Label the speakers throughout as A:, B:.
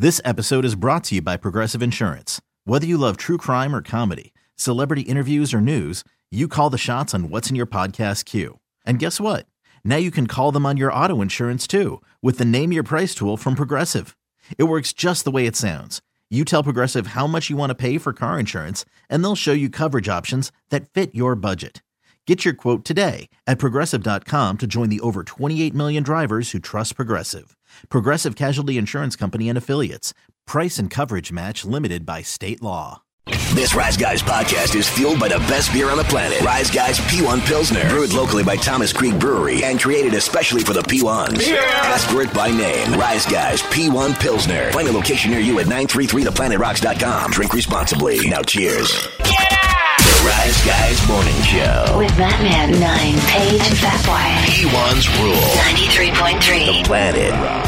A: This episode is brought to you by Progressive Insurance. Whether you love true crime or comedy, celebrity interviews or news, you call the shots on what's in your podcast queue. And guess what? Now you can call them on your auto insurance too with the Name Your Price tool from Progressive. It works just the way it sounds. You tell Progressive how much you want to pay for car insurance, and they'll show you coverage options that fit your budget. Get your quote today at Progressive.com to join the over 28 million drivers who trust Progressive. Progressive Casualty Insurance Company and Affiliates. Price and coverage match limited by state law.
B: This Rise Guys podcast is fueled by the best beer on the planet. Rise Guys P1 Pilsner. Brewed locally by Thomas Creek Brewery and created especially for the P1s. Yeah. Ask for it by name. Rise Guys P1 Pilsner. Find a location near you at 933theplanetrocks.com. Drink responsibly. Now cheers. Get out! The Rise Guys Morning Show.
C: With Batman 9, Paige, and Fat Boy.
B: P1's Rule.
C: 93.3.
B: The Planet.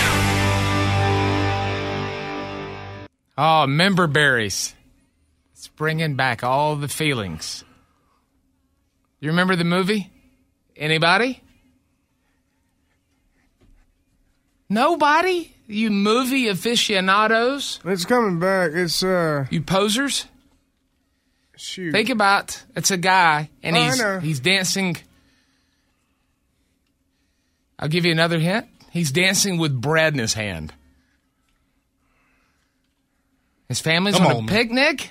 D: Oh, member berries. It's bringing back all the feelings. You remember the movie? Anybody? Nobody? You movie aficionados?
E: It's coming back. It's,
D: You posers?
E: Shoot.
D: Think about, it's a guy, and
E: I know.
D: he's dancing. I'll give you another hint. He's dancing with bread in his hand. His family's on a picnic.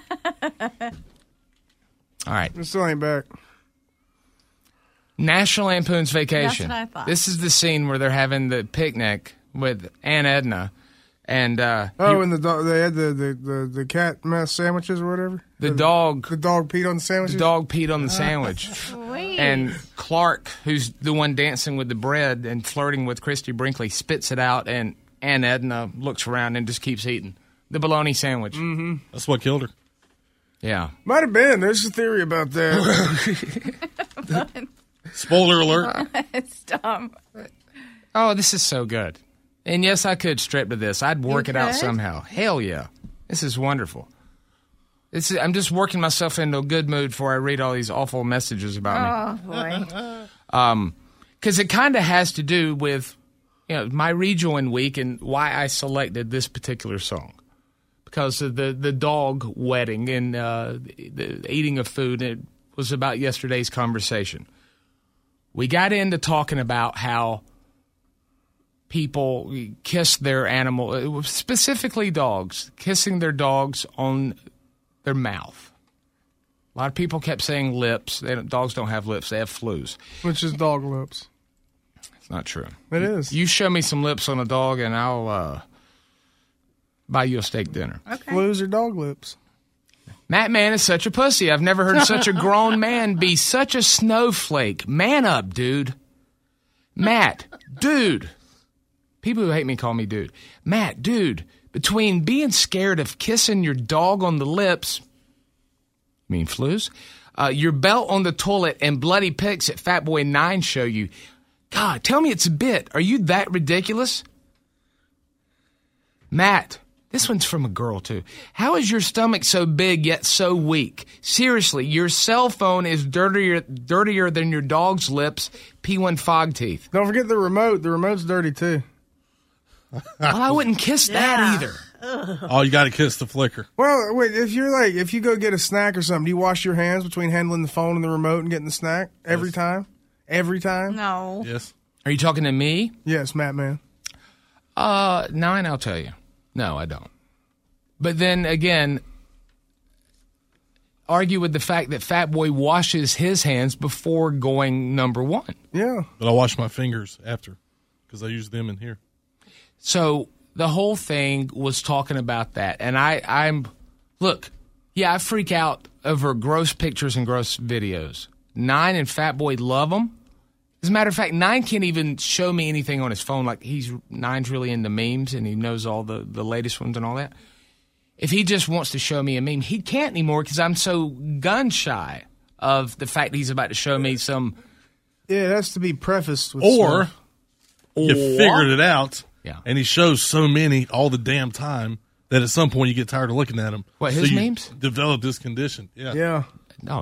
D: All right.
E: It still ain't back.
D: National Lampoon's Vacation.
F: That's what I thought.
D: This is the scene where they're having the picnic with Aunt Edna. And
E: and the dog, they had the cat mess sandwiches or whatever.
D: The dog
E: peed on the sandwiches.
D: The dog peed on the sandwich.
F: Sweet.
D: And Clark, who's the one dancing with the bread and flirting with Christy Brinkley, spits it out, and Aunt Edna looks around and just keeps eating the bologna sandwich.
E: Mm-hmm.
G: That's what killed her.
D: Yeah.
E: Might have been. There's a theory about that.
G: Spoiler alert.
F: It's dumb.
D: Oh, this is so good. And yes, I could strip to this. I'd work it out somehow. Hell yeah. This is wonderful. I'm just working myself into a good mood before I read all these awful messages about me.
F: Oh, boy.
D: Because it kind of has to do with my rejoin week and why I selected this particular song. Because of the dog wedding and the eating of food. It was about yesterday's conversation. We got into talking about how people kiss their animal, specifically dogs, kissing their dogs on their mouth. A lot of people kept saying lips. Dogs don't have lips. They have fleas.
E: Which is dog lips.
D: It's not true.
E: It is.
D: You show me some lips on a dog, and I'll buy you a steak dinner.
F: Okay.
E: Flues are dog lips.
D: Matt Man is such a pussy. I've never heard such a grown man be such a snowflake. Man up, dude. Matt, dude. People who hate me call me dude. Matt, dude, between being scared of kissing your dog on the lips, mean flues, your belt on the toilet and bloody pics at Fatboy 9 show you, God, tell me it's a bit. Are you that ridiculous? Matt, this one's from a girl, too. How is your stomach so big yet so weak? Seriously, your cell phone is dirtier than your dog's lips, P1 fog teeth.
E: Don't forget the remote. The remote's dirty, too.
D: Well, I wouldn't kiss that either.
G: Oh, you got to kiss the flicker.
E: Well, wait, if you go get a snack or something, do you wash your hands between handling the phone and the remote and getting the snack every time? Every time?
F: No.
G: Yes.
D: Are you talking to me?
E: Yes, Matt Man.
D: 9, I'll tell you. No, I don't. But then again, argue with the fact that Fatboy washes his hands before going number one.
E: Yeah.
G: But I wash my fingers after because I use them in here.
D: So the whole thing was talking about that. And I freak out over gross pictures and gross videos. 9 and Fatboy love them. As a matter of fact, 9 can't even show me anything on his phone. Like 9's really into memes and he knows all the latest ones and all that. If he just wants to show me a meme, he can't anymore because I'm so gun shy of the fact that he's about to show me some.
E: Yeah, it has to be prefaced with
G: Or
E: stuff.
G: you figured it out,
D: Yeah.
G: and he shows so many all the damn time that at some point you get tired of looking at him.
D: What,
G: so
D: his
G: you
D: memes?
G: Develop this condition. Yeah.
E: Yeah.
D: No.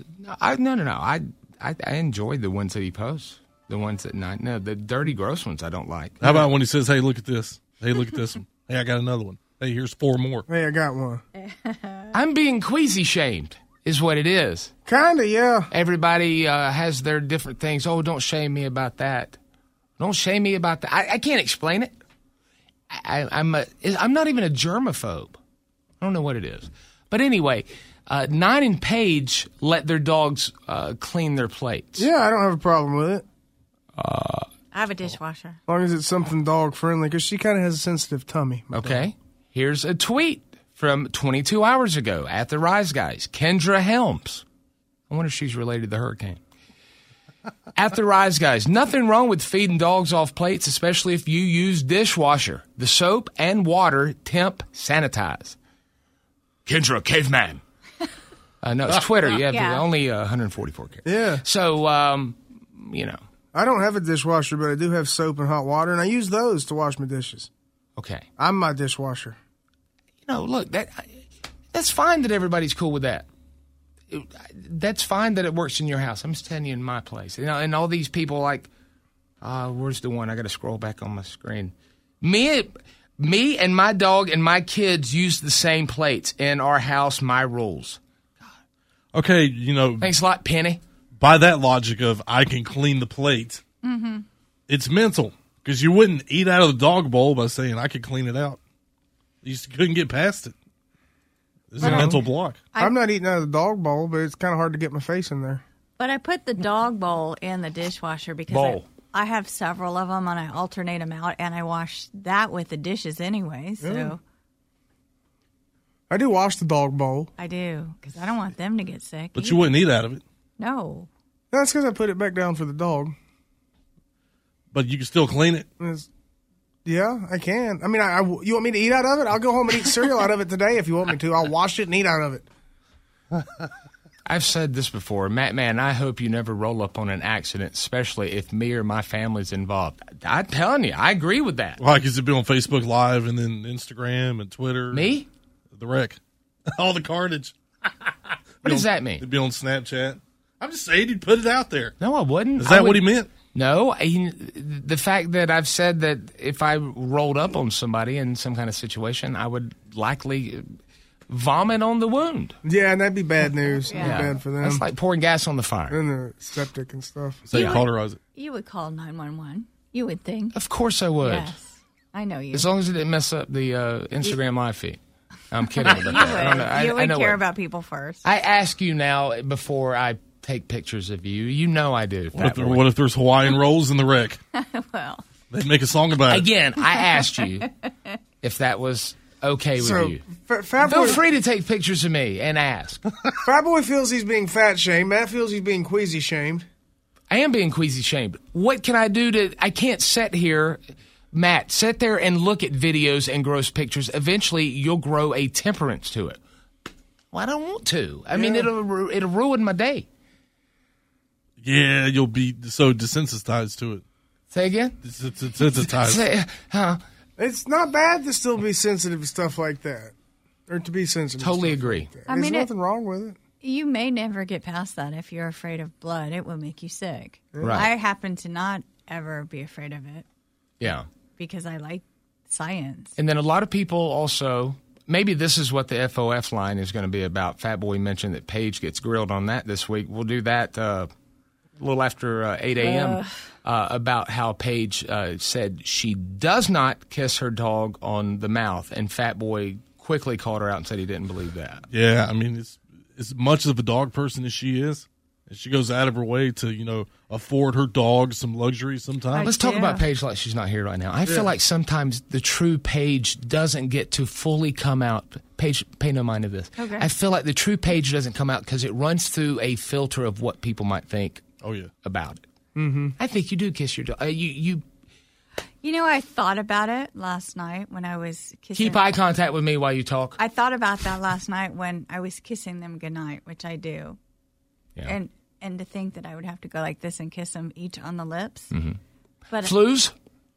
D: I enjoyed the ones that he posts. The ones that the dirty, gross ones I don't like.
G: How about when he says, "Hey, look at this. Hey, look at this one." Hey, I got another one. Hey, here's 4 more.
E: Hey, I got one.
D: I'm being queasy shamed, is what it is.
E: Kinda, yeah.
D: Everybody has their different things. Oh, don't shame me about that. Don't shame me about that. I can't explain it. I'm not even a germaphobe. I don't know what it is. But anyway, 9 and Paige let their dogs clean their plates.
E: Yeah, I don't have a problem with it.
F: I have a dishwasher.
E: As long as it's something dog friendly, because she kind of has a sensitive tummy.
D: Okay. Here's a tweet from 22 hours ago at the Rise Guys. Kendra Helms. I wonder if she's related to Hurricane. At the Rise Guys, nothing wrong with feeding dogs off plates, especially if you use dishwasher. The soap and water temp sanitize. Kendra, caveman. No, it's Twitter. You have only 144 characters.
E: Yeah.
D: So, you know.
E: I don't have a dishwasher, but I do have soap and hot water, and I use those to wash my dishes.
D: Okay.
E: I'm my dishwasher.
D: You know, look, that's fine that everybody's cool with that. That's fine that it works in your house. I'm just telling you in my place. You know, and all these people like, where's the one? I got to scroll back on my screen. Me and my dog and my kids use the same plates in our house. My rules.
G: Okay, you know.
D: Thanks a lot, Penny.
G: By that logic of I can clean the plate, it's mental. Because you wouldn't eat out of the dog bowl by saying I could clean it out. You just couldn't get past it. This is a mental block.
E: I'm not eating out of the dog bowl, but it's kind of hard to get my face in there.
F: But I put the dog bowl in the dishwasher because I have several of them, and I alternate them out, and I wash that with the dishes anyway. So
E: I do wash the dog bowl.
F: I do, because I don't want them to get sick.
G: But you wouldn't eat out of it.
F: No.
E: That's because I put it back down for the dog.
G: But you can still clean it.
E: Yeah, I can. I mean, you want me to eat out of it? I'll go home and eat cereal out of it today if you want me to. I'll wash it and eat out of it.
D: I've said this before. Man, I hope you never roll up on an accident, especially if me or my family's involved. I'm telling you, I agree with that.
G: Like, is it be on Facebook Live and then Instagram and Twitter?
D: Me?
G: The wreck. All the carnage.
D: What does that mean?
G: It'd be on Snapchat. I'm just saying he'd put it out there.
D: No, I wouldn't.
G: Is that what he meant?
D: No. The fact that I've said that if I rolled up on somebody in some kind of situation, I would likely vomit on the wound.
E: Yeah, and that'd be bad news. That'd be bad for them.
D: That's like pouring gas on the fire.
E: And the septic and stuff.
G: So you cauterize it.
F: You would call 911. You would think.
D: Of course I would.
F: Yes. I know you.
D: As long as it didn't mess up the Instagram live feed. I'm kidding about that.
F: You would care about people first.
D: I ask you now before I take pictures of you. You know I do.
G: What if there's Hawaiian rolls in the wreck?
F: Well.
G: They'd make a song about it.
D: Again, I asked you if that was okay with you.
E: Feel
D: free to take pictures of me and ask.
E: Fat Boy feels he's being fat shamed. Matt feels he's being queasy shamed.
D: I am being queasy shamed. What can I do I can't sit here... Matt, sit there and look at videos and gross pictures. Eventually, you'll grow a temperance to it. Well, I don't want to. I mean, it'll ruin my day.
G: Yeah, you'll be so desensitized to it.
D: Say again?
G: Desensitized.
E: It's not bad to still be sensitive to stuff like that. Or to be sensitive
D: Totally
E: to stuff
D: agree.
E: Like that.
F: I mean,
E: There's nothing wrong with it.
F: You may never get past that if you're afraid of blood. It will make you sick.
D: Right.
F: I happen to not ever be afraid of it.
D: Yeah.
F: Because I like science.
D: And then a lot of people also, maybe this is what the FOF line is going to be about. Fat Boy mentioned that Paige gets grilled on that this week. We'll do that a little after 8 a.m. About how Paige said she does not kiss her dog on the mouth. And Fat Boy quickly called her out and said he didn't believe that.
G: Yeah, I mean, it's as much of a dog person as she is. She goes out of her way to, afford her dog some luxury sometimes.
D: Let's talk about Paige like she's not here right now. I feel like sometimes the true Paige doesn't get to fully come out. Paige, pay no mind to this.
F: Okay.
D: I feel like the true Paige doesn't come out because it runs through a filter of what people might think about it. Mm-hmm. I think you do kiss your dog. You
F: I thought about it last night when I was kissing.
D: Keep eye contact with me while you talk.
F: I thought about that last night when I was kissing them goodnight, which I do.
D: Yeah.
F: And to think that I would have to go like this and kiss them each on the lips.
D: Mm-hmm.
F: But
D: Flues?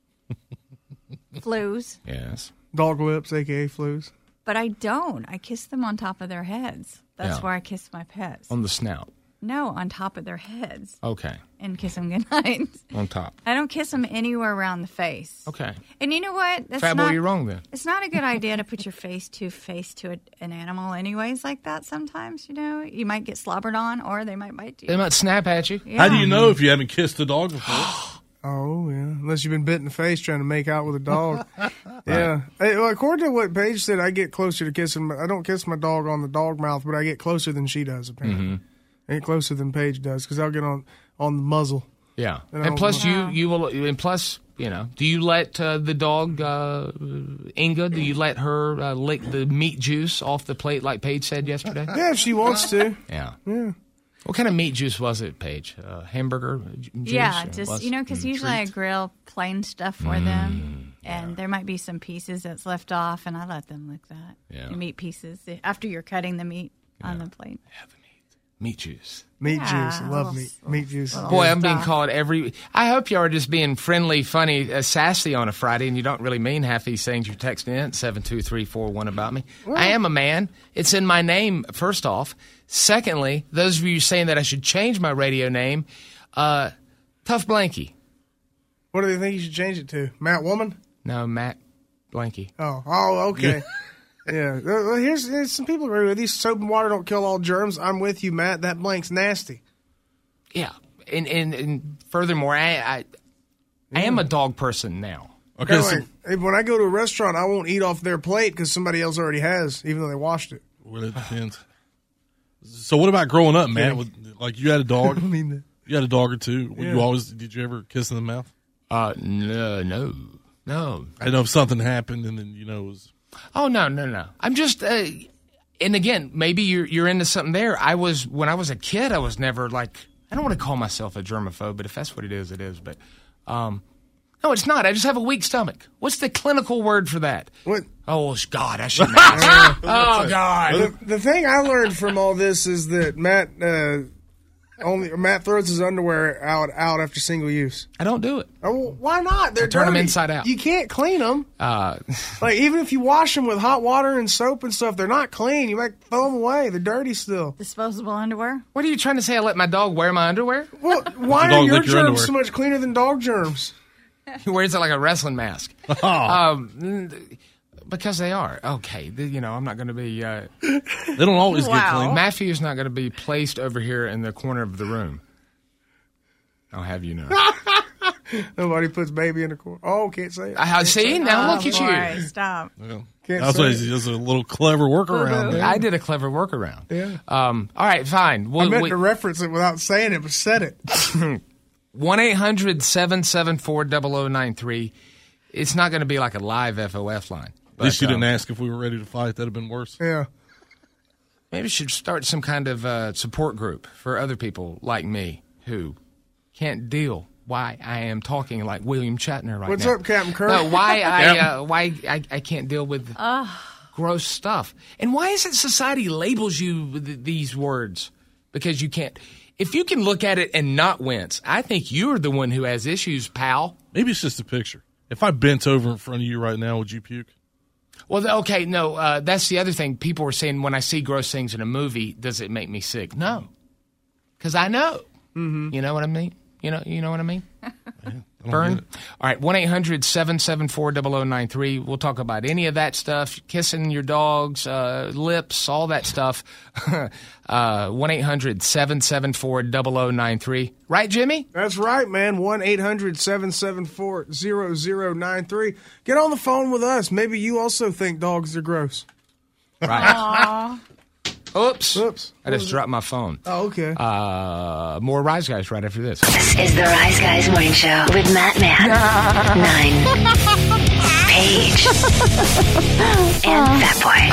F: Flues.
D: Yes.
E: Dog lips, a.k.a. flues.
F: But I don't. I kiss them on top of their heads. That's where I kiss my pets.
D: On the snout.
F: No, on top of their heads.
D: Okay.
F: And kiss them goodnight.
D: On top.
F: I don't kiss them anywhere around the face.
D: Okay.
F: And you know what? That's
D: Fat boy, you're wrong then.
F: It's not a good idea to put your face to an animal anyways like that sometimes, you know. You might get slobbered on or they might bite you.
D: They might snap at you.
F: Yeah.
G: How do you know if you haven't kissed a dog before?
E: Oh, yeah. Unless you've been bit in the face trying to make out with a dog. Yeah. Hey, well, according to what Paige said, I get closer to kissing. I don't kiss my dog on the dog mouth, but I get closer than she does, apparently.
D: Mm-hmm.
E: I get closer than Paige does because I'll get on the muzzle.
D: Yeah.
E: And
D: And plus,
F: Wow.
D: you will, and plus, you know, do you let the dog, Inga, do you let her lick the meat juice off the plate like Paige said yesterday?
E: Yeah, if she wants to.
D: Yeah.
E: Yeah.
D: What kind of meat juice was it, Paige? Hamburger juice?
F: Yeah,
D: or
F: just,
D: was-
F: you know, because usually I grill plain stuff for them. And there might be some pieces that's left off, and I let them lick that.
D: Yeah.
F: The meat pieces after you're cutting the meat on the plate.
D: Yeah, the meat juice.
E: Meat
F: Yeah,
E: juice. I love
F: little-
E: meat. Meat juice. is
D: Boy,
E: good.
D: I'm being
F: Stop.
D: called every. I hope you are just being friendly, funny, sassy on a Friday, and you don't really mean half these things you're texting in at 72341 about me. I am a man. It's in my name, first off. Secondly, those of you saying that I should change my radio name, Tough Blanky.
E: What do they think you should change it to? Matt Woman?
D: No, Matt Blanky.
E: Oh, okay. Yeah. Well, here's some people agree with you. Soap and water don't kill all germs. I'm with you, Matt. That blank's nasty.
D: Yeah, and furthermore, I am a dog person now.
G: Okay,
E: Kinda
G: so
E: like, when I go to a restaurant, I won't eat off their plate because somebody else already has, even though they washed it.
G: well, it depends. So what about growing up, Matt? Like you had a dog.
E: I mean,
G: You had a dog or two.
E: Yeah.
G: Did you ever kiss in the mouth?
D: No.
G: I know if something happened and then, it was.
D: Oh no. I'm just, and again, maybe you're into something there. When I was a kid, I was never like, I don't want to call myself a germaphobe, but if that's what it is, it is. But no, it's not. I just have a weak stomach. What's the clinical word for that?
E: what?
D: Oh God, I shouldn't ask. Oh God.
E: The thing I learned from all this is that Matt throws his underwear out after single use.
D: I don't do it.
E: Oh, well, why not? They're
D: turn 'em
E: dirty.
D: inside out.
E: You can't clean them. Like even if you wash them with hot water and soap and stuff, they're not clean. You might throw them away. They're dirty still.
F: Disposable underwear?
D: What are you trying to say? I let my dog wear my underwear?
E: Well, why
G: dog
E: are your
G: lick your
E: germs
G: underwear.
E: so much cleaner than dog germs?
D: He wears it like a wrestling mask. Because they are. Okay, I'm not going to be...
G: They don't always get
F: Wow.
G: clean.
D: Matthew's not going to be placed over here in the corner of the room. I'll have you know.
E: Nobody puts baby in the corner. Oh, can't say it.
D: I see, now look at
F: boy,
D: you.
F: Stop.
E: Can't
G: That's
E: say
G: why
E: it.
G: he's just a little clever workaround there.
D: I did a clever workaround.
E: Yeah.
D: All right, fine.
E: I meant to reference it without saying it, but said it.
D: 1-800-774-0093. It's not going to be like a live FOF line.
G: At least you didn't ask if we were ready to fight. That'd have been worse.
E: Yeah.
D: Maybe we should start some kind of support group for other people like me who can't deal why I am talking like William Shatner right
E: What's
D: now.
E: up, Captain Kirk?
D: No, why I can't deal with gross stuff. And why is it society labels you with these words? Because you can't. If you can look at it and not wince, I think you're the one who has issues, pal.
G: Maybe it's just a picture. If I bent over in front of you right now, would you puke?
D: Well, okay, no, that's the other thing. People were saying when I see gross things in a movie, does it make me sick? No, because I know. Mm-hmm. You know what I mean? You know what I mean? Burn. All right, 1-800-774-0093. We'll talk about any of that stuff, kissing your dog's lips, all that stuff. 1-800-774-0093. Right, Jimmy?
E: That's right, man. 1-800-774-0093. Get on the phone with us. Maybe you also think dogs are gross.
D: Right. Oops.
E: Oops.
D: I just dropped my phone.
E: Oh, okay.
D: More Rise Guys right after this.
C: This is the Rise Guys Morning Show with Matt, 9, Paige, and Fat Boy.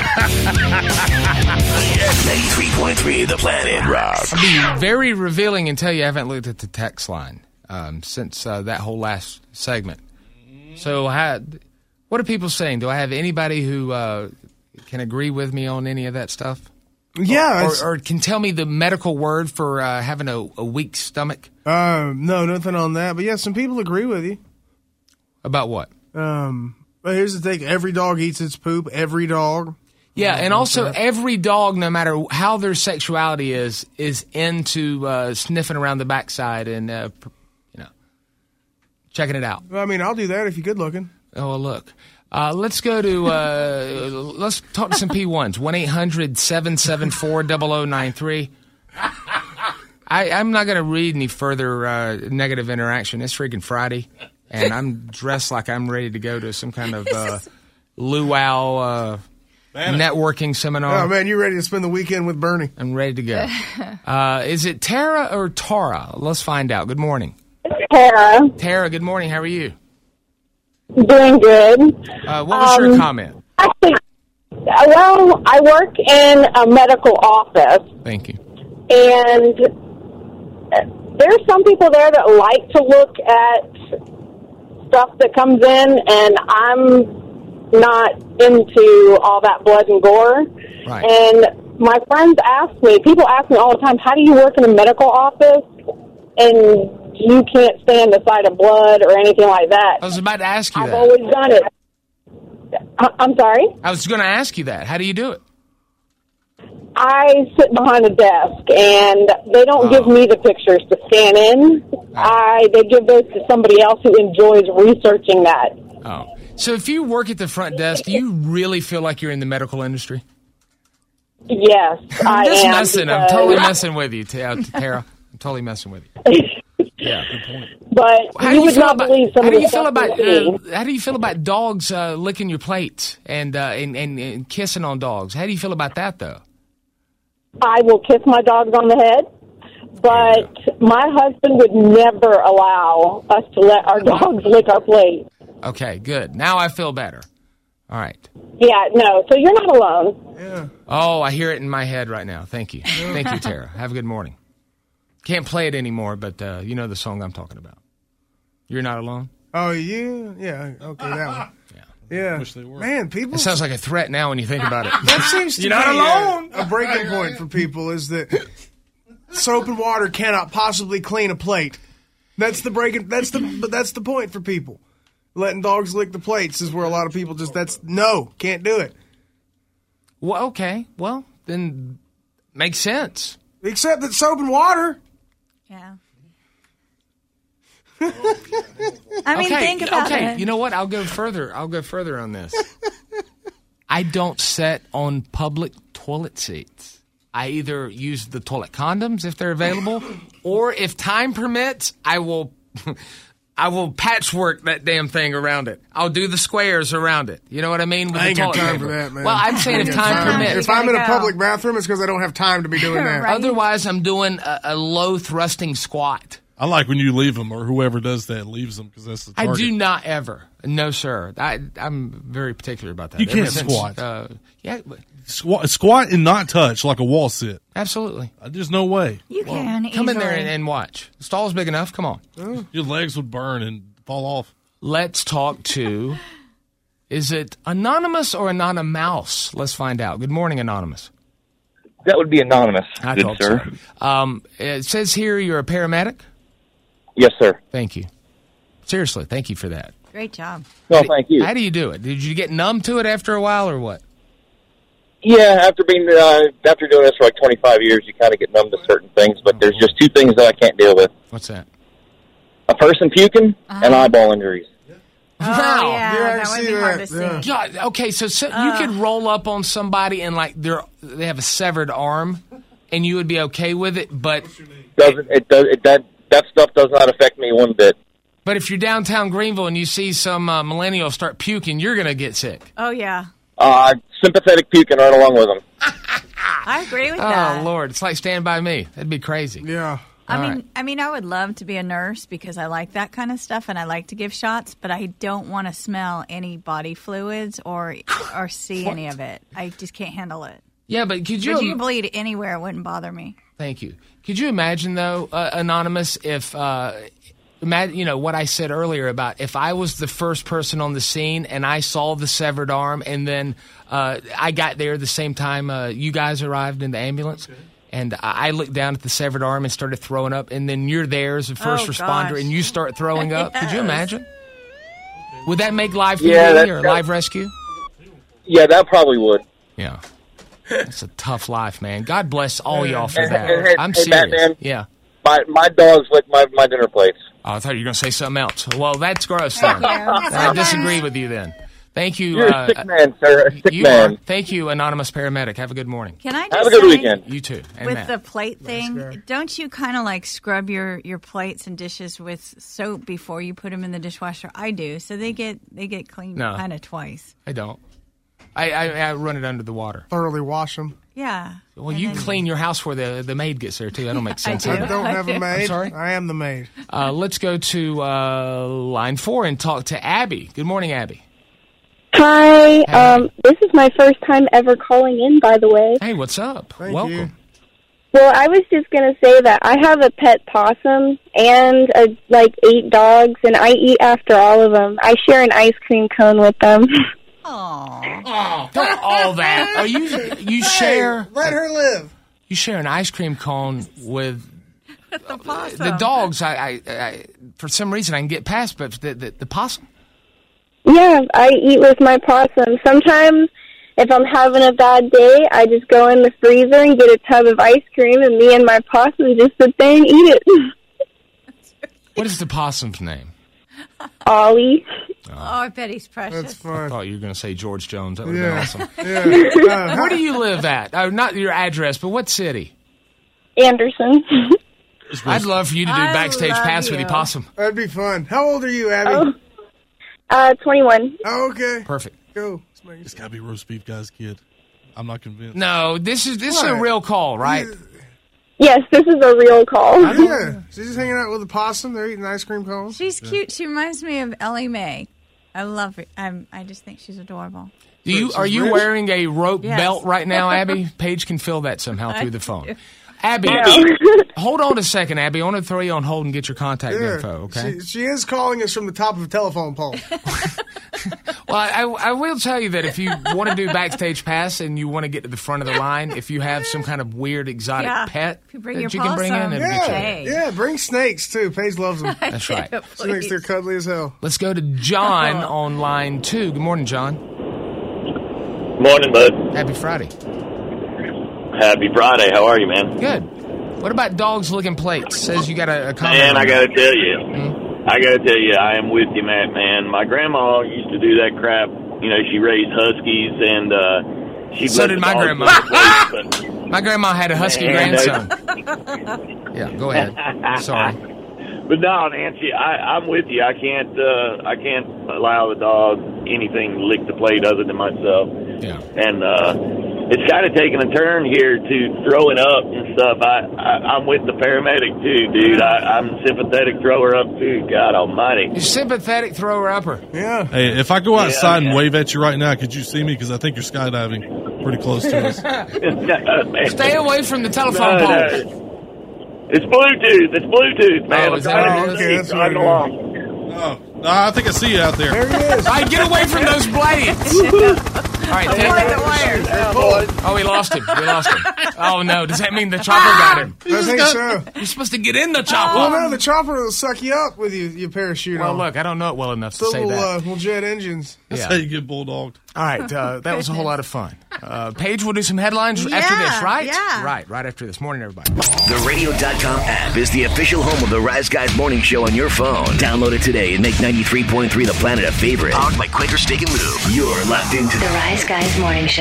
B: 93.3 The Planet Rock.
D: I'll be very revealing and tell you I haven't looked at the text line since that whole last segment. So what are people saying? Do I have anybody who can agree with me on any of that stuff?
E: Yeah.
D: Or can tell me the medical word for having a weak stomach?
E: No, nothing on that. But yeah, some people agree with you.
D: About what?
E: But here's the thing. Every dog eats its poop. Every dog.
D: Yeah, and also every dog, no matter how their sexuality is into sniffing around the backside and checking it out.
E: Well, I mean, I'll do that if you're good looking.
D: Oh, well, look. Let's go to let's talk to some P1s. 1-800-774-0093. I'm not going to read any further negative interaction. It's freaking Friday, and I'm dressed like I'm ready to go to some kind of luau networking seminar.
E: Oh, man, you ready to spend the weekend with Bernie?
D: I'm ready to go. Is it Tara or Tara? Let's find out. Good morning.
H: Tara.
D: Tara, good morning. How are you?
H: Doing good.
D: What was your comment?
H: Actually, well, I work in a medical office,
D: Thank you.
H: and there's some people there that like to look at stuff that comes in, and I'm not into all that blood and gore.
D: Right.
H: And my friends people ask me all the time, how do you work in a medical office and you can't stand the sight of blood or anything like that?
D: I was about to ask you
H: I've
D: that.
H: always done it. I'm sorry?
D: I was going to ask you that. How do you do it?
H: I sit behind a desk, and they don't give me the pictures to scan in. They give those to somebody else who enjoys researching that.
D: Oh. So if you work at the front desk, do you really feel like you're in the medical industry?
H: Yes,
D: I'm just
H: am.
D: messing. I'm totally messing with you, Tara. I'm totally messing with you. Yeah, good point.
H: But you would not believe some of the stuff
D: how do you feel about dogs licking your plates and kissing on dogs? How do you feel about that, though?
H: I will kiss my dogs on the head, but my husband would never allow us to let our dogs lick our plate.
D: Okay, good. Now I feel better. All right.
H: Yeah, no, so you're not alone.
E: Yeah.
D: Oh, I hear it in my head right now. Thank you. Thank you, Tara. Have a good morning. Can't play it anymore, but you know the song I'm talking about. You're Not Alone?
E: Oh, yeah? Yeah, okay, that one. Yeah.
G: Wish they were.
E: Man, people...
D: It sounds like a threat now when you think about it.
E: That seems to
D: You're
E: be
D: not alone.
E: A breaking point for people is that soap and water cannot possibly clean a plate. That's the point for people. Letting dogs lick the plates is where a lot of people can't do it.
D: Well, okay. Well, then makes sense.
E: Except that soap and water.
F: Yeah. I mean, think about it.
D: You know what? I'll go further on this. I don't sit on public toilet seats. I either use the toilet condoms if they're available, or if time permits, I will patchwork that damn thing around it. I'll do the squares around it. You know what I mean? With
E: I ain't
D: the
E: got
D: toilet
E: time
D: paper.
E: for that, man.
D: Well, I'm saying if time permits.
E: If I'm in a public bathroom, it's because I don't have time to be doing that.
F: Right.
D: Otherwise, I'm doing a low thrusting squat.
G: I like when you leave them, or whoever does that leaves them, because that's the target.
D: I do not ever. No, sir. I'm very particular about that.
G: You can't squat.
D: Yeah,
G: Squat and not touch like a wall sit.
D: absolutely.
G: There's no way.
F: You can
D: Come in there
F: easily.
D: and watch. The stall's big enough. Come on.
G: Your legs would burn and fall off.
D: Let's talk to, is it Anonymous or Anonymous? Let's find out. Good morning, Anonymous.
I: That would be anonymous,
D: I
I: good
D: thought
I: sir.
D: so. It says here you're a paramedic.
I: Yes, sir.
D: Thank you. Seriously, thank you for that.
F: Great job.
I: No, thank you.
D: How do you do it? Did you get numb to it after a while or what?
I: Yeah, after doing this for like 25 years, you kind of get numb to certain things, but there's just two things that I can't deal with.
D: What's that?
I: A person puking and eyeball injuries.
F: Oh,
D: Wow.
F: yeah, that would be hard to see.
E: Yeah.
D: God, okay, so you could roll up on somebody and like they have a severed arm, and you would be okay with it, but
I: That stuff does not affect me one bit.
D: but if you're downtown Greenville and you see some millennial start puking, you're gonna get sick.
F: Oh, yeah.
I: Sympathetic puking right along with them.
F: I agree with that.
D: Oh Lord, it's like Stand By Me. That'd be crazy.
E: Yeah.
F: I mean, I would love to be a nurse because I like that kind of stuff and I like to give shots, but I don't want to smell any body fluids or see any of it. I just can't handle it.
D: Yeah, but could
F: If
D: you?
F: you bleed anywhere, it wouldn't bother me.
D: Thank you. Could you imagine though, Anonymous, if what I said earlier about if I was the first person on the scene and I saw the severed arm, and then I got there the same time you guys arrived in the ambulance. Okay. And I looked down at the severed arm and started throwing up, and then you're there as a first responder,
F: gosh.
D: and you start throwing up.
F: Yes.
D: Could you imagine? Would that make live TV or live rescue?
I: Yeah, that probably would.
D: Yeah. That's a tough life, man. God bless all y'all for
I: Hey,
D: that.
I: hey,
D: I'm
I: hey,
D: serious.
I: Batman.
D: Yeah.
I: My dogs lick my dinner plates.
D: Oh, I thought you were going to say something else. Well, that's gross then. I disagree with you then. Thank you.
I: You're a sick man, sir. A sick
D: you
I: man.
D: are. Thank you, anonymous paramedic. Have a good morning.
F: Can I just
I: Have a good
F: say,
I: weekend.
D: You too. And
F: with
D: Matt.
F: the plate thing, don't you kind of like scrub your plates and dishes with soap before you put them in the dishwasher? I do, so they get cleaned
D: No.
F: kind of twice.
D: I don't. I run it under the water.
E: Thoroughly wash them.
F: Yeah.
D: Well,
F: And
D: you
F: then-
D: clean your house where the maid gets there, too. That don't make sense.
F: do.
E: I
D: either.
E: don't have a maid.
D: I'm sorry?
E: I am the maid.
D: Let's go to line 4 and talk to Abby. Good morning, Abby.
J: Hi,
D: Hey.
J: this is my first time ever calling in, by the way.
D: Hey, what's up?
E: Thank
D: Welcome.
E: you.
J: Well, I was just going to say that I have a pet possum and 8 dogs, and I eat after all of them. I share an ice cream cone with them.
F: Aw.
D: Don't all that. Are you share
E: Let her live.
D: you share an ice cream cone with
F: The possum.
D: the dogs? I for some reason I can get past, but the possum.
J: Yeah, I eat with my possum. Sometimes, if I'm having a bad day, I just go in the freezer and get a tub of ice cream, and me and my possum just sit there and eat it.
D: What is the possum's name?
J: Ollie.
F: Oh, I bet he's precious.
E: That's
D: I
E: fine.
D: thought you were going to say George Jones. That would have
E: Yeah.
D: been awesome.
E: Yeah.
D: Where do you live at? Not your address, but what city?
J: Anderson.
D: I'd love for you to do
F: I
D: backstage
F: love
D: pass with
F: you.
D: your possum.
E: That'd be fun. How old are you, Abby?
J: 21.
E: Oh, okay.
D: Perfect.
E: Go.
G: It's got to be roast beef guy's kid. I'm not convinced.
D: No, this is a
E: What?
D: real call, right?
J: Yes, this is a real call.
E: Yeah. She's just hanging out with a possum. They're eating ice cream cones.
F: She's cute. She reminds me of Ellie Mae. I love her. I just think she's adorable.
D: Are you
E: rich?
D: wearing a rope
F: Yes.
D: belt right now, Abby? Paige can feel that somehow through the phone. Abby, hold on a second, Abby. I want to throw you on hold and get your contact info, okay?
E: She is calling us from the top of a telephone pole.
D: Well, I will tell you that if you want to do backstage pass and you want to get to the front of the line, if you have some kind of weird exotic
F: Yeah.
D: pet
F: If you bring
D: that
F: your
D: you can bring in,
F: possum.
D: it'll get you.
E: Yeah.
F: Hey.
E: Yeah, bring snakes, too. Paige loves them.
D: That's right.
E: She thinks they're cuddly as hell.
D: Let's go to John on line 2. Good morning, John.
I: Morning, bud.
D: Happy Friday.
I: Happy Friday. How are you, man?
D: Good. What about dogs licking plates? Says you got a comment.
I: Man,
D: on
I: I
D: that.
I: got to tell you. I got to tell you, I am with you, Matt, man. My grandma used to do that crap. You know, she raised huskies, and she
D: So
I: let
D: did
I: the
D: my
I: dogs
D: grandma.
I: lick the plates,
D: My grandma had a husky
I: Man,
D: grandson. Yeah, go ahead. Sorry.
I: But no, Nancy, I'm with you. I can't allow the dog anything to lick the plate other than myself.
D: Yeah.
I: And it's kind of taking a turn here to throwing up and stuff. I'm with the paramedic too, dude. I'm a sympathetic thrower up too. God Almighty.
D: You're sympathetic thrower upper.
E: Yeah.
G: Hey, if I go outside
I: yeah.
G: and wave at you right now, could you see me? Because I think you're skydiving pretty close to us.
I: Man.
D: Stay away from the telephone
I: No,
D: pole.
I: no. It's Bluetooth. It's Bluetooth, man.
D: Oh,
I: I'm
D: is that
I: trying
D: what
I: to
D: it is?
E: Okay, that's
I: drive
E: what it
I: along.
G: Oh, no, I think I see you out there.
E: There he is.
D: All right, get away from those blades. All right,
F: the wires.
D: Oh, we lost him. Oh, no. Does that mean the chopper got him?
E: I think so.
D: You're supposed to get in the
E: Oh,
D: chopper.
E: no, the chopper will suck you up with you parachute
D: Well,
E: on.
D: look, I don't know it well enough to
E: Still
D: say that.
E: little jet engines.
G: That's
D: Yeah.
G: how you get bulldogged.
D: All right, that was a whole lot of fun. Paige, we'll do some headlines after
F: Yeah,
D: this, right?
F: yeah.
D: Right after this. Morning, everybody.
B: The Radio.com app is the official home of the Rise Guys Morning Show on your phone. Download it today and make 93.3 The Planet a favorite. Powered by Quaker Steak and Lube. You're locked into
C: The Rise Guys Morning Show.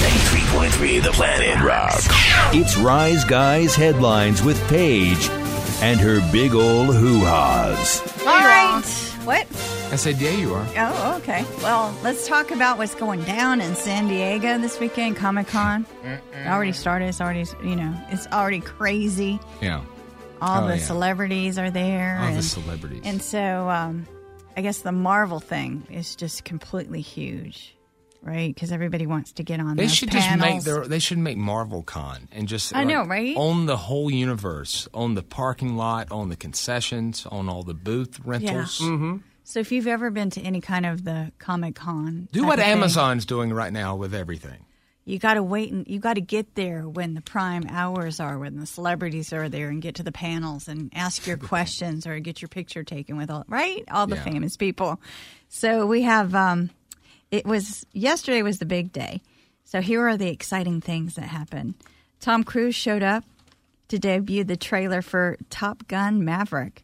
B: 93.3 The Planet Rock.
K: It's Rise Guys Headlines with Paige and her big ol' hoo-haws.
F: All right. What?
D: I said, yeah, you are.
F: Oh, okay. Well, let's talk about what's going down in San Diego this weekend, Comic-Con. It already started. It's already crazy.
D: Yeah.
F: All
D: Oh,
F: the
D: yeah.
F: celebrities are there.
D: All the
F: and-
D: celebrities.
F: And so I guess the Marvel thing is just completely huge, right? Because everybody wants to get on
D: They
F: those
D: should
F: panels.
D: they should make Marvel Con and just
F: I know, right?
D: own the whole universe, own the parking lot, own the concessions, own all the booth rentals.
F: Mm-hmm. So if you've ever been to any kind of the Comic-Con,
D: Do
F: type
D: what
F: of thing,
D: Amazon's doing right now with everything.
F: you got to wait and you got to get there when the prime hours are, when the celebrities are there, and get to the panels and ask your questions or get your picture taken with all the
D: Yeah.
F: famous people. So we have yesterday was the big day. So here are the exciting things that happened. Tom Cruise showed up to debut the trailer for Top Gun Maverick.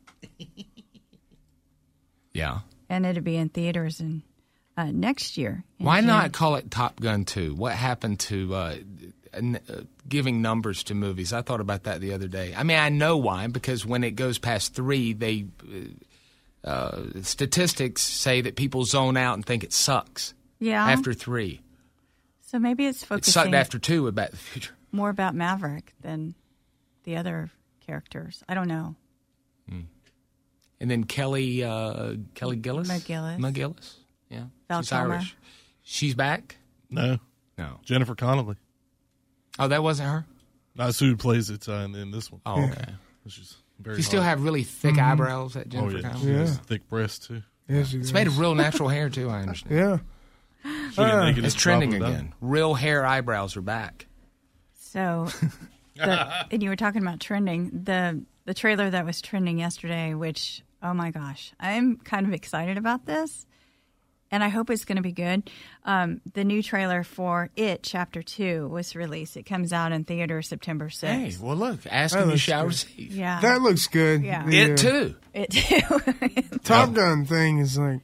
D: Yeah.
F: And it'll be in theaters in next year.
D: Why not call it Top Gun 2? What happened to giving numbers to movies? I thought about that the other day. I mean, I know why, because when it goes past 3, they statistics say that people zone out and think it sucks.
F: Yeah.
D: After 3.
F: So maybe it's
D: It
F: focusing
D: sucked after 2 with Back to the Future.
F: more about Maverick than the other characters. I don't know.
D: And then Kelly Gillis? McGillis. Yeah.
F: Val
D: She's
F: Kilmer.
D: Irish. She's back?
G: No. Jennifer Connelly.
D: Oh, that wasn't her?
G: That's who plays it in this one.
D: Oh, okay.
G: She's very
D: She still
G: hot.
D: have really thick eyebrows, that Jennifer Connelly?
G: She has thick breasts, too.
E: Yeah, she
D: It's
E: does.
D: made of real natural hair, too, I understand.
E: Yeah.
G: She can make it
D: It's
G: as
D: trending
G: popular
D: again. Real hair eyebrows are back.
F: So, and you were talking about trending. The trailer that was trending yesterday, which, oh my gosh, I'm kind of excited about this, and I hope it's going to be good. The new trailer for It Chapter 2 was released. It comes out in theaters September 6th.
D: Hey, well, look, ask
E: That
D: and you
E: looks
D: shall
E: good.
D: receive.
F: Yeah.
E: That looks good.
F: Yeah.
E: The,
D: It, too.
F: It too.
E: Top Gun thing is like.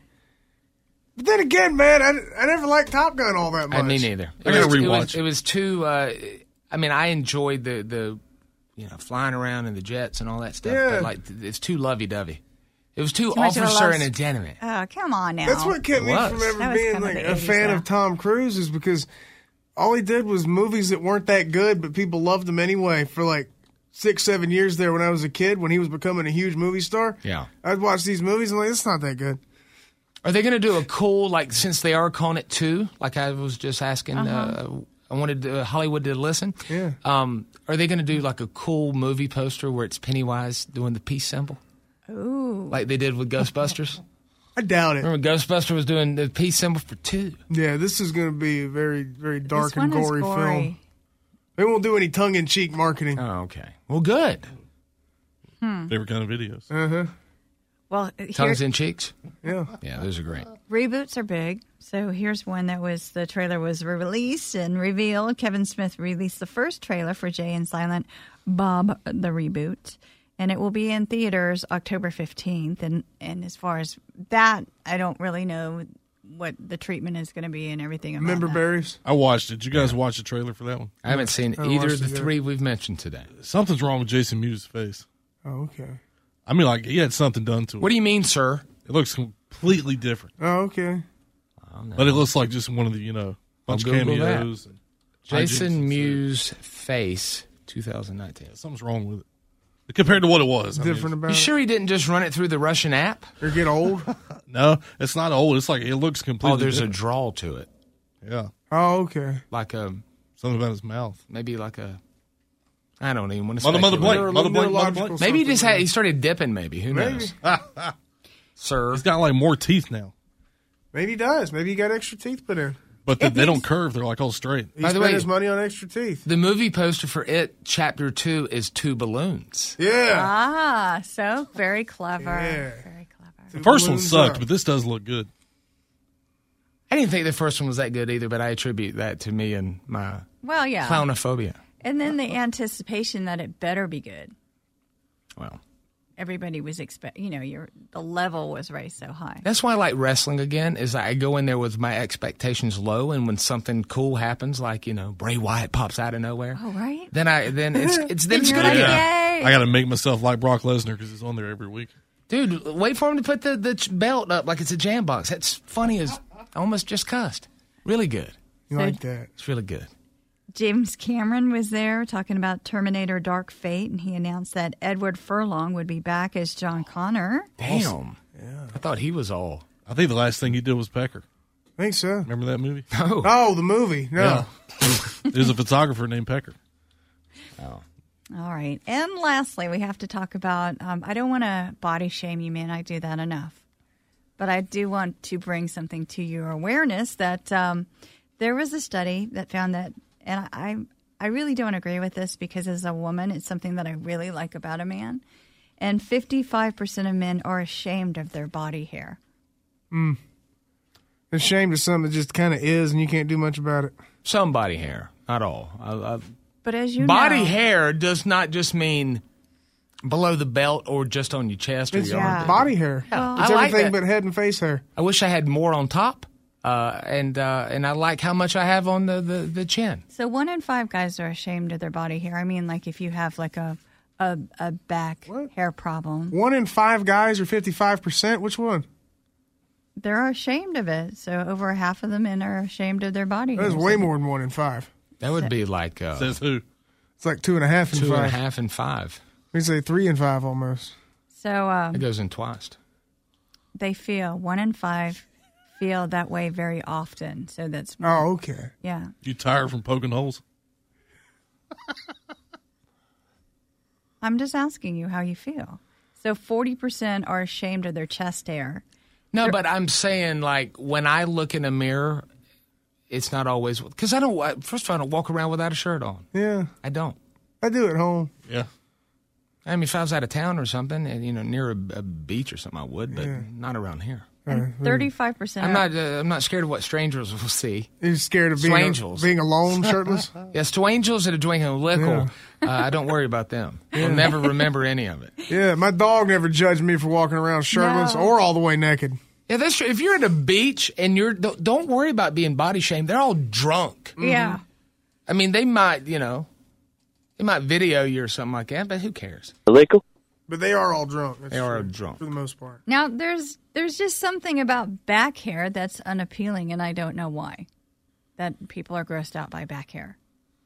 E: But then again, man, I never liked Top Gun all that much.
D: Me neither.
G: I gotta rewatch
D: It was too. I mean, I enjoyed the flying around in the jets and all that stuff.
E: Yeah.
D: But it's too lovey-dovey. It was too
F: much of a
D: officer
F: love-
D: and a gentleman.
F: Oh, come on now.
E: That's what kept me
D: It was.
E: from
F: That
E: ever
F: was
E: being
F: kind of
E: like
F: the
E: a
F: 80s
E: fan
F: now.
E: of Tom Cruise is because all he did was movies that weren't that good, but people loved him anyway for like 6-7 years there when I was a kid, when he was becoming a huge movie star.
D: Yeah.
E: I'd watch these movies and like, it's not that good.
D: Are they going to do a cool, since they are calling it 2, like I was just asking, I wanted Hollywood to listen.
E: Yeah.
D: Are they going to do like a cool movie poster where it's Pennywise doing the peace symbol?
F: Ooh.
D: Like they did with Ghostbusters?
E: I doubt it.
D: Remember Ghostbusters was doing the peace symbol for 2?
E: Yeah, this is going to be a very, very dark
F: This one
E: and
F: is
E: gory
F: gory.
E: film. They won't do any tongue-in-cheek marketing.
D: Oh, okay. Well, good.
G: Favorite kind of videos.
E: Uh-huh.
F: Well,
D: Tongues in cheeks?
E: Yeah.
D: Yeah, those are great.
F: reboots are big. So here's one that the trailer was released and revealed. Kevin Smith released the first trailer for Jay and Silent Bob, the reboot. And it will be in theaters October 15th. And as far as that, I don't really know what the treatment is going to be and everything about
E: Member
F: that.
E: berries?
G: I watched it. Did you guys watch the trailer for that one?
D: I haven't seen
E: I
D: either
E: watched
D: of the
E: it, yeah.
D: 3 we've mentioned today.
G: Something's wrong with Jason Mewes' face.
E: Oh, okay.
G: I mean, like, he had something done to it.
D: What do you mean, sir?
G: It looks completely different.
E: Oh, okay.
G: But it looks like just one of the, bunch of
D: I'll Google that.
G: cameos. And
D: Jason
G: hijinks.
D: Mewes' face, 2019.
G: Something's wrong with it. Compared to what it was. I mean,
E: Different about
D: You
E: it.
D: sure he didn't just run it through the Russian app?
E: Or get old?
G: no, it's not old. It's like, it looks completely
D: Oh, there's a
G: different.
D: drawl to it.
G: Yeah.
E: Oh, okay.
D: Like
G: Something about his mouth.
D: maybe like a, I don't even want to
G: Mother
D: speculate.
G: Blake. Mother Blake.
E: Neurological
D: Maybe he just
E: something.
D: he started dipping maybe. Who knows? Sir.
G: He's got like more teeth now.
E: Maybe he does. Maybe he got extra teeth put in.
G: But they don't curve. They're like all straight.
E: He
D: By the
E: spent
D: way-
E: his money on extra teeth.
D: The movie poster for It Chapter 2 is 2 balloons.
E: Yeah.
F: Ah, so very clever.
E: Yeah.
F: Very clever.
G: The first one
E: Balloons
G: sucked,
E: up.
G: but this does look good.
D: I didn't think the first one was that good either, but I attribute that to me and my
F: Well, yeah.
D: clownophobia.
F: And then the anticipation that it better be good.
D: Well,
F: Everybody was the level was raised so high.
D: that's why I like wrestling again, is I go in there with my expectations low, and when something cool happens, like, Bray Wyatt pops out of nowhere,
F: Oh, right?
D: then it's
F: You're
D: good
F: like,
D: again.
F: yay!
G: I got to make myself like Brock Lesnar because he's on there every week.
D: Dude, wait for him to put the belt up like it's a jam box. That's funny as I almost just cussed. Really good.
E: You like that.
D: It's really good.
F: James Cameron was there talking about Terminator Dark Fate, and he announced that Edward Furlong would be back as John Connor.
D: Damn. Yeah. I thought he was all.
G: I think the last thing he did was Pecker.
E: I think so.
G: Remember that movie?
D: Oh.
E: Oh, the movie. No.
G: Yeah. There's a photographer named Pecker.
F: All right. And lastly, we have to talk about I don't want to body shame you, man. I do that enough. But I do want to bring something to your awareness that there was a study that found that, and I really don't agree with this because as a woman, it's something that I really like about a man. And 55% of men are ashamed of their body hair.
E: Ashamed of something that just kind of is and you can't do much about it.
D: Some body hair, not all.
F: But as you
D: body
F: know,
D: hair does not just mean below the belt or just on your chest or
E: It's
D: your arm.
E: body hair.
D: Yeah,
E: It's
D: I like
E: everything
D: that.
E: but head and face hair.
D: I wish I had more on top, and I like how much I have on the chin.
F: So 1 in 5 guys are ashamed of their body hair. I mean, like if you have like a back hair problem,
E: 1 in 5 guys are 55%. Which one?
F: they're ashamed of it. So over half of the men are ashamed of their body hair.
E: That's way more than 1 in 5.
D: That would be like
G: Says who?
E: It's like 2.5 in 5.
D: 2.5 and 5.
E: We say 3 in 5 almost.
F: So
D: It goes in twice.
F: they feel 1 in 5 feel that way very often. So that's
E: Oh, okay.
F: yeah.
G: You tired from poking holes?
F: I'm just asking you how you feel. So 40% are ashamed of their chest hair.
D: No, but I'm saying, like, when I look in a mirror, it's not always... Because I don't... First of all, I don't walk around without a shirt on.
E: Yeah.
D: I don't.
E: I do at home.
G: Yeah.
D: I mean, if I was out of town or something, and, near a beach or something, I would, but not around here.
F: And 35%.
D: I'm not scared of what strangers will see.
E: You're scared of being alone, shirtless?
D: Yes, to angels that are drinking liquor, I don't worry about them. They'll never remember any of it.
E: Yeah, my dog never judged me for walking around shirtless or all the way naked.
D: Yeah, that's true. If you're at a beach and don't worry about being body shamed. They're all drunk.
F: Yeah.
D: I mean, they might, they might video you or something like that, but who cares?
E: But they are all drunk.
D: They are drunk.
E: For the most part.
F: Now, there's just something about back hair that's unappealing, and I don't know why. That people are grossed out by back hair.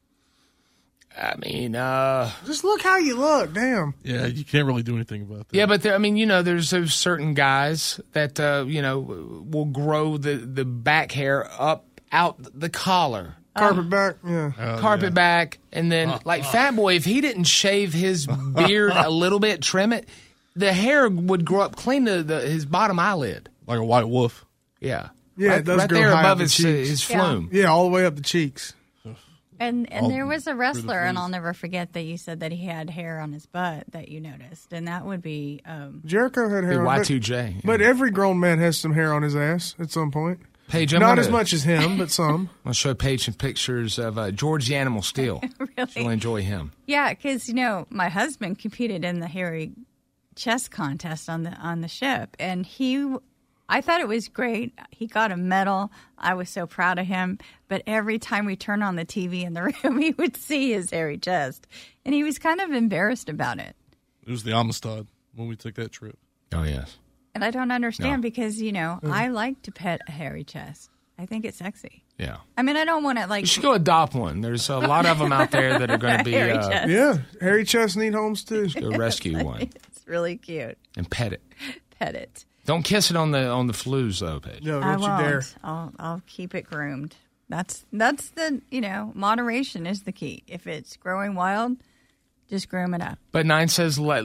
D: I mean,
E: just look how you look. Damn.
G: Yeah, you can't really do anything about that.
D: Yeah, but there's those certain guys that will grow the back hair up out the collar.
E: Carpet back, yeah.
D: Carpet back, and then like Fat Boy, if he didn't shave his beard a little bit, trim it, the hair would grow up clean to his bottom eyelid.
G: Like a white wolf.
D: Yeah.
E: Yeah,
D: right,
E: it does
D: right
E: grow
D: there
E: high
D: above
E: up the
D: his
E: cheeks.
D: flume.
E: Yeah, all the way up the cheeks.
F: And there was a wrestler, and I'll never forget that you said that he had hair on his butt that you noticed, and that would be
E: Jericho had hair on
D: Y2J.
E: But every grown man has some hair on his ass at some point.
D: Paige,
E: not as much as him, but some.
D: I'll show Paige some pictures of George the Animal Steel.
F: Really?
D: She'll enjoy him.
F: Yeah, because my husband competed in the hairy chest contest on the ship, and I thought it was great. He got a medal. I was so proud of him. But every time we turned on the TV in the room, he would see his hairy chest, and he was kind of embarrassed about it.
G: It was the Amistad when we took that trip.
D: Oh yes.
F: And I don't understand because I like to pet a hairy chest. I think it's sexy.
D: Yeah.
F: I mean, I don't want to
D: You should go adopt one. There's a lot of them out there that are going to be.
F: Hairy chest.
E: Yeah, hairy chests need homes too.
D: Go rescue one
F: It's really cute.
D: and pet it.
F: Pet it.
D: Don't kiss it on the flues though, Paige.
E: No,
F: I
E: don't you
F: won't.
E: dare.
F: I'll keep it groomed. That's the moderation is the key. If it's growing wild, just groom it up.
D: But 9 says let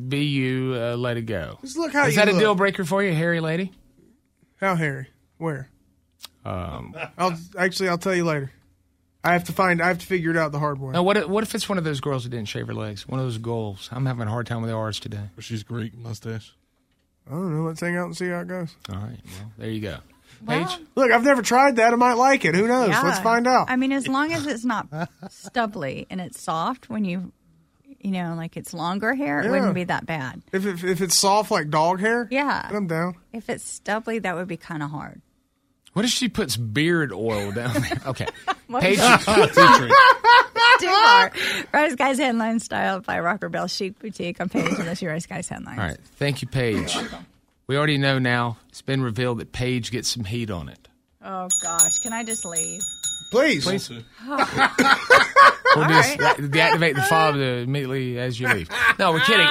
D: it go.
E: Just look how
D: Is
E: you
D: that a
E: look.
D: deal breaker for you, hairy lady?
E: How hairy? Where? I'll tell you later. I have to figure it out the hard way.
D: Now, what if it's one of those girls that didn't shave her legs? One of those goals. I'm having a hard time with the R's today.
G: She's Greek mustache.
E: I don't know. Let's hang out and see how it goes.
D: All right. Well, there you go.
F: Well,
D: Paige?
E: Look, I've never tried that. I might like it. Who knows?
F: yeah.
E: Let's find out.
F: I mean, as long as it's not stubbly and it's soft when like it's longer hair, it
E: Yeah.
F: wouldn't be that bad.
E: If it's soft like dog hair,
F: Yeah.
E: I'm down.
F: If it's stubbly, that would be kind of hard.
D: What if she puts beard oil down there? Okay.
F: What?
D: Paige,
F: Too far. Rise Guys Headlines styled by Rocker Bell Chic Boutique on Page, and that's your Rise Guys Headlines.
D: all right. Thank you, Paige. We already know now. It's been revealed that Paige gets some heat on it.
F: Oh, gosh. Can I just leave?
E: Please.
D: We'll just deactivate the fob immediately as you leave. No, we're kidding.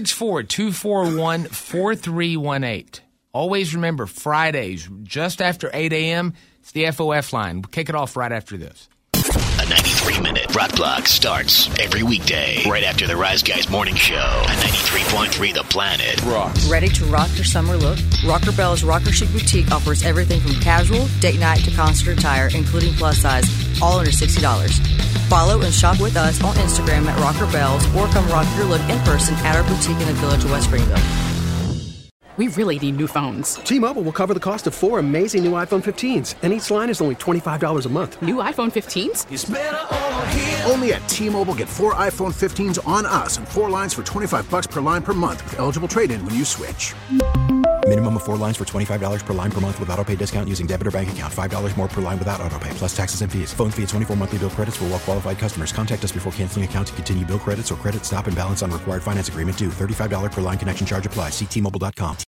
D: 864-241-4318. Always remember, Fridays, just after 8 a.m., it's the FOF line. We'll kick it off right after this.
B: A 93-minute rock block starts every weekday right after the Rise Guys morning show on 93.3 The Planet.
L: Ready to rock your summer look? Rocker Bell's Rocker Chic Boutique offers everything from casual, date night to concert attire, including plus size, all under $60. Follow and shop with us on Instagram at Rocker Bells or come rock your look in person at our boutique in the Village of West Springville.
M: We really need new phones.
N: T-Mobile will cover the cost of 4 amazing new iPhone 15s, and each line is only $25 a month.
M: New iPhone 15s?
O: It's better over here. Only at T-Mobile, get 4 iPhone 15s on us and 4 lines for $25 per line per month with eligible trade-in when you switch.
P: Minimum of 4 lines for $25 per line per month with autopay discount using debit or bank account. $5 more per line without autopay, plus taxes and fees. Phone fee at 24 monthly bill credits for well-qualified customers. Contact us before canceling account to continue bill credits or credit stop and balance on required finance agreement due. $35 per line connection charge applies. See T-Mobile.com.